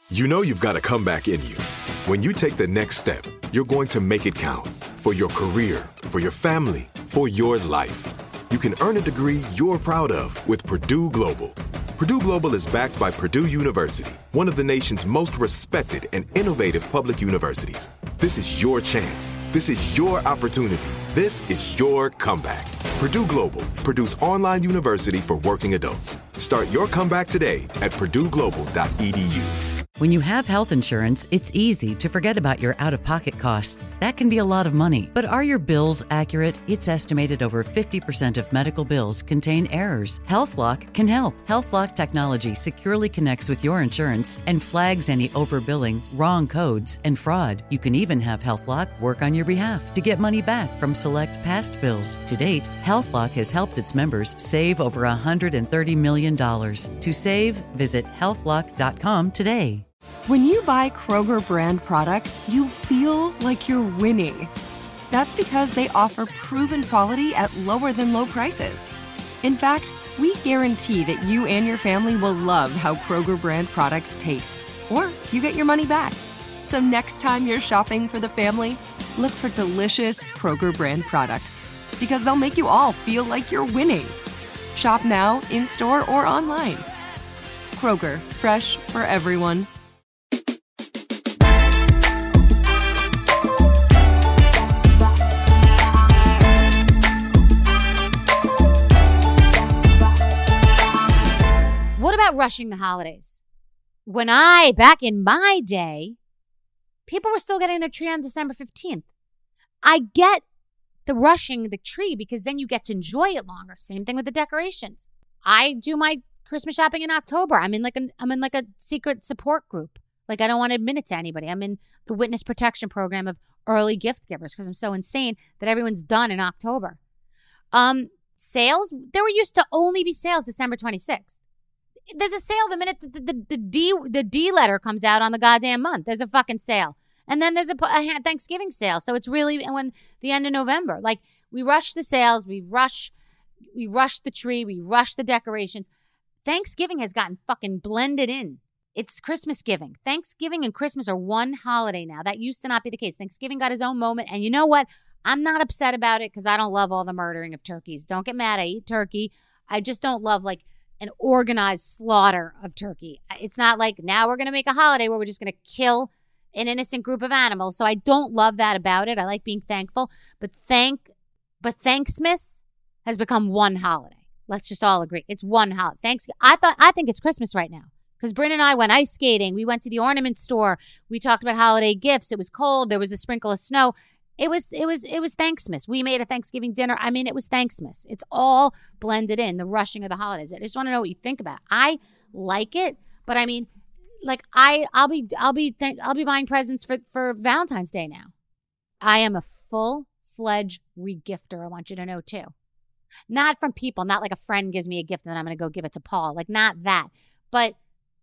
You know you've got a comeback in you. When you take the next step, you're going to make it count. For your career, for your family, for your life. You can earn a degree you're proud of with Purdue Global. Purdue Global is backed by Purdue University, one of the nation's most respected and innovative public universities. This is your chance. This is your opportunity. This is your comeback. Purdue Global, Purdue's online university for working adults. Start your comeback today at purdueglobal.edu. When you have health insurance, it's easy to forget about your out-of-pocket costs. That can be a lot of money. But are your bills accurate? It's estimated over 50% of medical bills contain errors. HealthLock can help. HealthLock technology securely connects with your insurance and flags any overbilling, wrong codes, and fraud. You can even have HealthLock work on your behalf to get money back from select past bills. To date, HealthLock has helped its members save over $130 million. To save, visit healthlock.com today. When you buy Kroger brand products, you feel like you're winning. That's because they offer proven quality at lower than low prices. In fact, we guarantee that you and your family will love how Kroger brand products taste, or you get your money back. So next time you're shopping for the family, look for delicious Kroger brand products, because they'll make you all feel like you're winning. Shop now, in-store, or online. Kroger, fresh for everyone. What about rushing the holidays? Back in my day, people were still getting their tree on December 15th. I get the rushing the tree because then you get to enjoy it longer. Same thing with the decorations. I do my Christmas shopping in October. I'm in like a secret support group. Like, I don't want to admit it to anybody. I'm in the witness protection program of early gift givers because I'm so insane that everyone's done in October. Sales, there used to only be sales December 26th. There's a sale the minute the D letter comes out on the goddamn month. There's a fucking sale. And then there's a Thanksgiving sale. So it's really when the end of November. Like, we rush the sales, we rush the tree, we rush the decorations. Thanksgiving has gotten fucking blended in. It's Christmas giving. Thanksgiving and Christmas are one holiday now. That used to not be the case. Thanksgiving got his own moment. And you know what? I'm not upset about it because I don't love all the murdering of turkeys. Don't get mad. I eat turkey. I just don't love, like, an organized slaughter of turkey. It's not like now we're going to make a holiday where we're just going to kill an innocent group of animals. So I don't love that about it. I like being thankful. But Thanksmas has become one holiday. Let's just all agree. It's one holiday. I think it's Christmas right now. Because Bryn and I went ice skating. We went to the ornament store. We talked about holiday gifts. It was cold. There was a sprinkle of snow. It was Thanksmas. We made a Thanksgiving dinner. I mean, it was Thanksmas. It's all blended in, the rushing of the holidays. I just want to know what you think about it. I like it, but I mean, like, I'll be buying presents for Valentine's Day now. I am a full-fledged regifter. I want you to know too. Not from people, not like a friend gives me a gift and then I'm going to go give it to Paul. Like, not that. But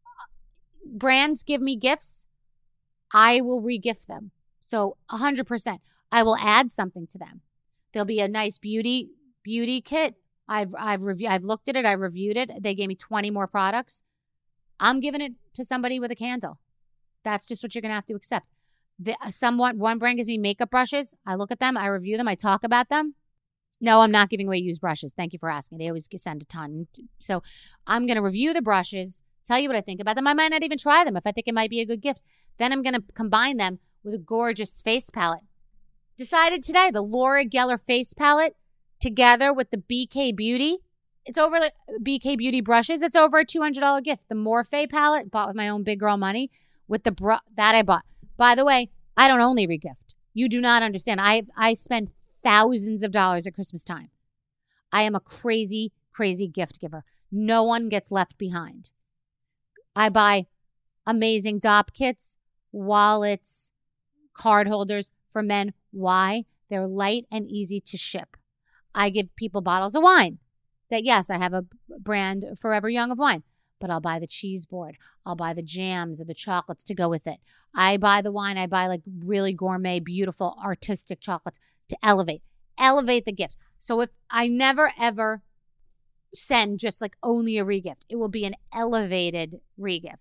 brands give me gifts, I will regift them. So 100%. I will add something to them. There'll be a nice beauty kit. I've looked at it. I reviewed it. They gave me 20 more products. I'm giving it to somebody with a candle. That's just what you're going to have to accept. One brand gives me makeup brushes. I look at them. I review them. I talk about them. No, I'm not giving away used brushes. Thank you for asking. They always send a ton. So I'm going to review the brushes, tell you what I think about them. I might not even try them if I think it might be a good gift. Then I'm going to combine them with a gorgeous face palette. Decided today, the Laura Geller face palette together with the BK Beauty. It's over the BK Beauty brushes. It's over a $200 gift. The Morphe palette, bought with my own big girl money, with the that I bought. By the way, I don't only regift. You do not understand. I spend thousands of dollars at Christmas time. I am a crazy, crazy gift giver. No one gets left behind. I buy amazing DOP kits, wallets, card holders for men. Why? They're light and easy to ship. I give people bottles of wine. That, yes, I have a brand, Forever Young, of wine. But I'll buy the cheese board. I'll buy the jams or the chocolates to go with it. I buy the wine. I buy like really gourmet, beautiful, artistic chocolates to elevate the gift. So if I never, ever send just like only a regift, it will be an elevated regift.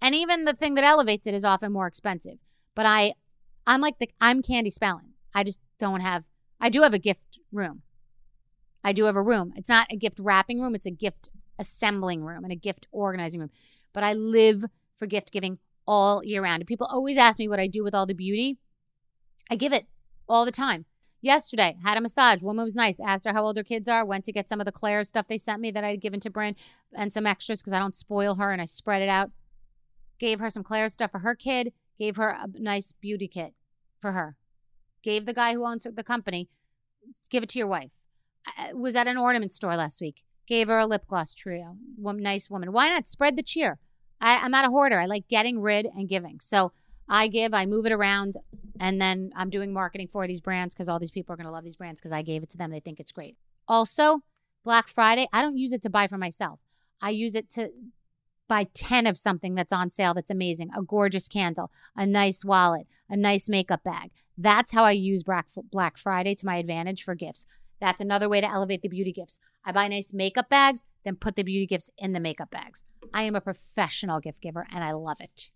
And even the thing that elevates it is often more expensive. But I'm Candy Spellin. I just don't have, I do have a gift room. I do have a room. It's not a gift wrapping room. It's a gift assembling room and a gift organizing room. But I live for gift giving all year round. And people always ask me what I do with all the beauty. I give it all the time. Yesterday, had a massage. Woman was nice. Asked her how old her kids are. Went to get some of the Claire's stuff they sent me that I had given to Bryn and some extras because I don't spoil her and I spread it out. Gave her some Claire's stuff for her kid. Gave her a nice beauty kit for her. Gave the guy who owns the company, give it to your wife. I was at an ornament store last week. Gave her a lip gloss trio. Nice woman. Why not spread the cheer? I'm not a hoarder. I like getting rid and giving. So I give, I move it around, and then I'm doing marketing for these brands because all these people are going to love these brands because I gave it to them. They think it's great. Also, Black Friday, I don't use it to buy for myself. I use it to buy 10 of something that's on sale that's amazing. A gorgeous candle, a nice wallet, a nice makeup bag. That's how I use Black Friday to my advantage for gifts. That's another way to elevate the beauty gifts. I buy nice makeup bags, then put the beauty gifts in the makeup bags. I am a professional gift giver, and I love it.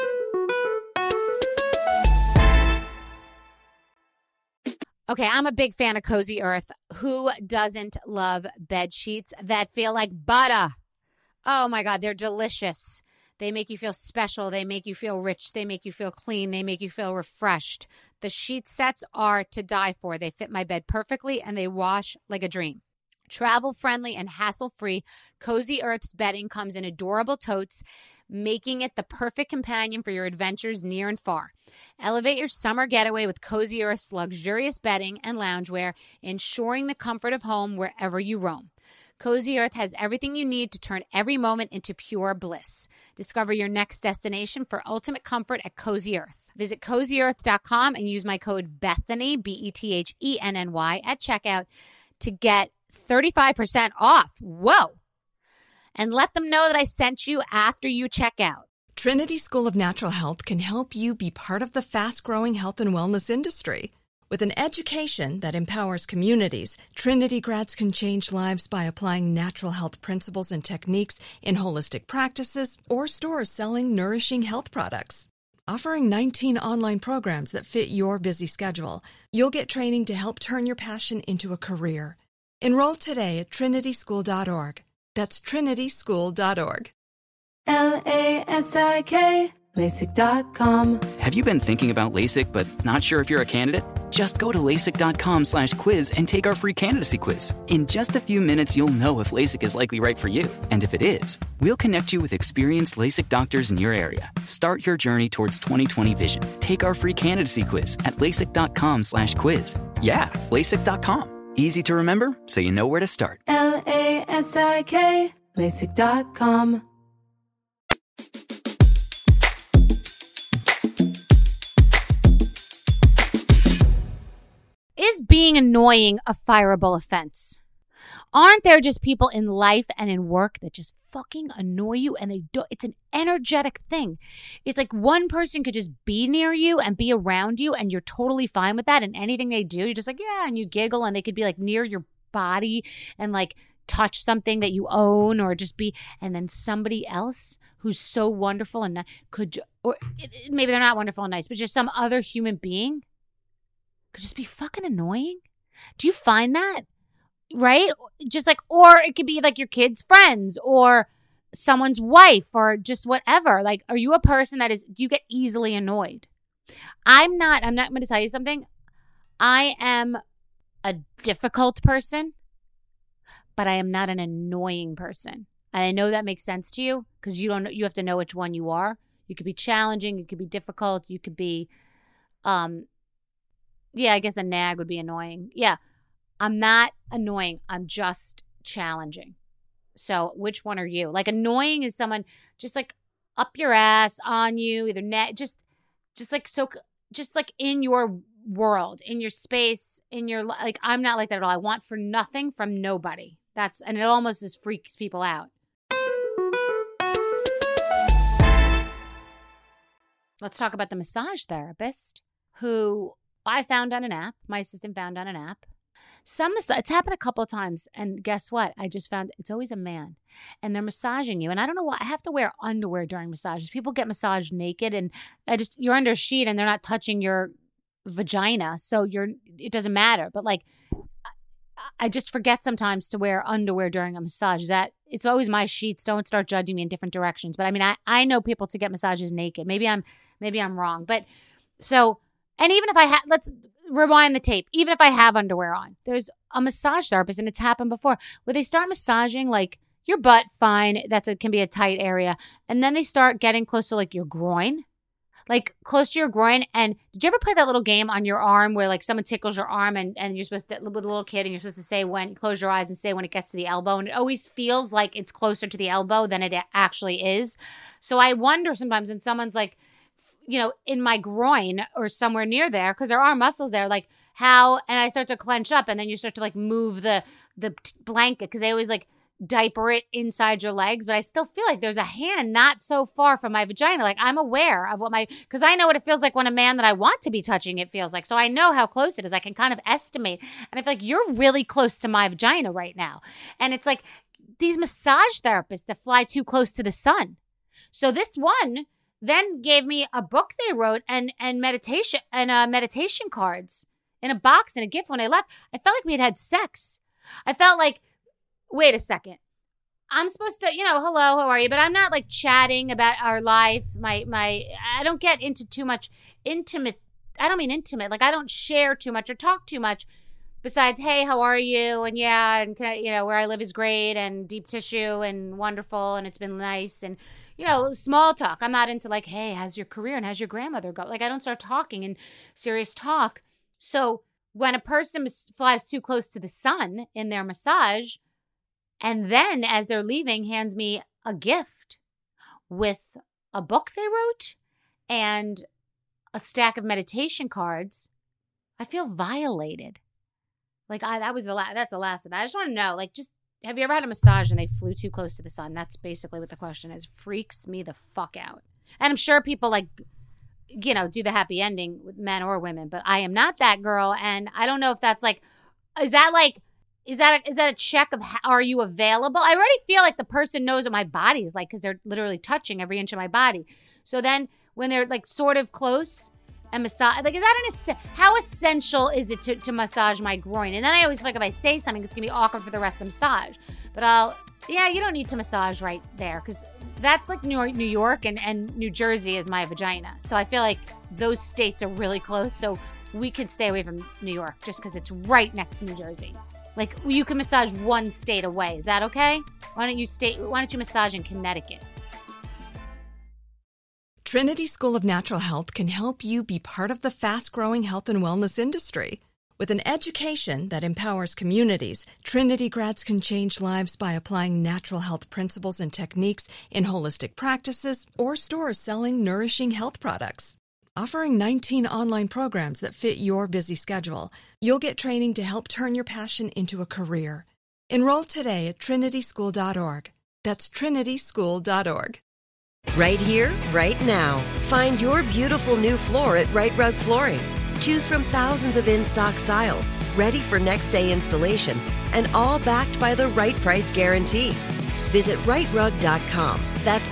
Okay, I'm a big fan of Cozy Earth. Who doesn't love bed sheets that feel like butter? Oh my God, they're delicious. They make you feel special. They make you feel rich. They make you feel clean. They make you feel refreshed. The sheet sets are to die for. They fit my bed perfectly and they wash like a dream. Travel-friendly and hassle-free, Cozy Earth's bedding comes in adorable totes, making it the perfect companion for your adventures near and far. Elevate your summer getaway with Cozy Earth's luxurious bedding and loungewear, ensuring the comfort of home wherever you roam. Cozy Earth has everything you need to turn every moment into pure bliss. Discover your next destination for ultimate comfort at Cozy Earth. Visit CozyEarth.com and use my code Bethany, BETHENNY, at checkout to get 35% off. Whoa! And let them know that I sent you after you check out. Trinity School of Natural Health can help you be part of the fast-growing health and wellness industry. With an education that empowers communities, Trinity grads can change lives by applying natural health principles and techniques in holistic practices or stores selling nourishing health products. Offering 19 online programs that fit your busy schedule, you'll get training to help turn your passion into a career. Enroll today at trinityschool.org. That's trinityschool.org. LASIK, LASIK.com. Have you been thinking about LASIK but not sure if you're a candidate? Just go to LASIK.com/quiz and take our free candidacy quiz. In just a few minutes, you'll know if LASIK is likely right for you. And if it is, we'll connect you with experienced LASIK doctors in your area. Start your journey towards 20/20 vision. Take our free candidacy quiz at LASIK.com/quiz. Yeah, LASIK.com. Easy to remember, so you know where to start. LASIK, LASIK.com. Is being annoying a fireable offense? Aren't there just people in life and in work that just fucking annoy you and it's an energetic thing. It's like one person could just be near you and be around you and you're totally fine with that, and anything they do, you're just like, yeah, and you giggle, and they could be like near your body and like touch something that you own or just be, and then somebody else who's so wonderful and or maybe they're not wonderful and nice, but just some other human being could just be fucking annoying. Do you find that? Right? Just like, or it could be like your kid's friends or someone's wife or just whatever. Like, are you a person do you get easily annoyed? I'm not going to tell you something. I am a difficult person, but I am not an annoying person. And I know that makes sense to you because you have to know which one you are. You could be challenging. You could be difficult. You could be, I guess a nag would be annoying. Yeah. I'm not annoying. I'm just challenging. So which one are you? Like, annoying is someone just like up your ass on you, either just like in your world, in your space, in your, like, I'm not like that at all. I want for nothing from nobody. And it almost just freaks people out. Let's talk about the massage therapist who I found on an app. My assistant found on an app. It's happened a couple of times, and guess what? I just found it's always a man, and they're massaging you, and I don't know why I have to wear underwear during massages. People get massaged naked, and you're under a sheet, and they're not touching your vagina, so it doesn't matter. But like, I just forget sometimes to wear underwear during a massage. It's always my sheets. Don't start judging me in different directions. But I mean, I know people to get massages naked. Maybe I'm wrong, but so. And even if let's rewind the tape. Even if I have underwear on, there's a massage therapist, and it's happened before, where they start massaging like your butt, fine. Can be a tight area. And then they start getting close to like your groin, like close to your groin. And did you ever play that little game on your arm where like someone tickles your arm and you're supposed to, with a little kid, and you're supposed to say close your eyes and say when it gets to the elbow. And it always feels like it's closer to the elbow than it actually is. So I wonder sometimes when someone's like, in my groin or somewhere near there, because there are muscles there, like how, and I start to clench up, and then you start to like move the blanket, because they always like diaper it inside your legs, but I still feel like there's a hand not so far from my vagina. Like I'm aware of because I know what it feels like when a man that I want to be touching it feels like. So I know how close it is. I can kind of estimate. And I feel like you're really close to my vagina right now. And it's like these massage therapists that fly too close to the sun. So this one then gave me a book they wrote and meditation cards in a box and a gift when I left. I felt like we had sex. I felt like, wait a second. I'm supposed to, hello, how are you? But I'm not like chatting about our life. I don't get into too much intimate. I don't mean intimate. Like I don't share too much or talk too much besides, hey, how are you? And yeah, and where I live is great and deep tissue and wonderful. And it's been nice. And, small talk. I'm not into like, hey, how's your career and how's your grandmother go? Like I don't start talking in serious talk. So when a person flies too close to the sun in their massage, and then as they're leaving hands me a gift with a book they wrote and a stack of meditation cards, I feel violated. Like that's the last of that. I just want to know, like, have you ever had a massage and they flew too close to the sun? That's basically what the question is. Freaks me the fuck out. And I'm sure people like, do the happy ending with men or women, but I am not that girl. And I don't know if that's like, is that a check of are you available? I already feel like the person knows what my body's like because they're literally touching every inch of my body. So then when they're like sort of close and massage, like, is that how essential is it to massage my groin? And then I always feel like if I say something, it's gonna be awkward for the rest of the massage. But you don't need to massage right there because that's like New York and New Jersey is my vagina. So I feel like those states are really close. So we could stay away from New York just because it's right next to New Jersey. Like you can massage one state away. Is that okay? Why don't you massage in Connecticut? Trinity School of Natural Health can help you be part of the fast-growing health and wellness industry. With an education that empowers communities, Trinity grads can change lives by applying natural health principles and techniques in holistic practices or stores selling nourishing health products. Offering 19 online programs that fit your busy schedule, you'll get training to help turn your passion into a career. Enroll today at trinityschool.org. That's trinityschool.org. Right here, right now. Find your beautiful new floor at Right Rug Flooring. Choose from thousands of in-stock styles, ready for next day installation, and all backed by the right price guarantee. Visit rightrug.com. That's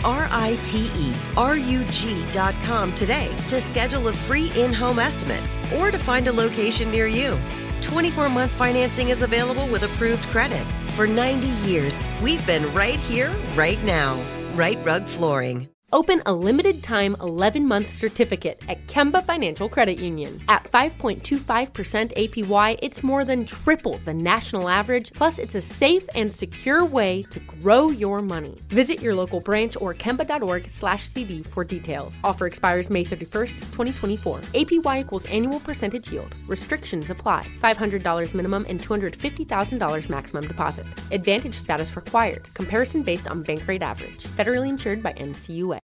RITERUG.com today to schedule a free in-home estimate or to find a location near you. 24-month financing is available with approved credit. For 90 years, we've been right here, right now. Right Rug Flooring. Open a limited-time 11-month certificate at Kemba Financial Credit Union. At 5.25% APY, it's more than triple the national average, plus it's a safe and secure way to grow your money. Visit your local branch or kemba.org/cb for details. Offer expires May 31st, 2024. APY equals annual percentage yield. Restrictions apply. $500 minimum and $250,000 maximum deposit. Advantage status required. Comparison based on bank rate average. Federally insured by NCUA.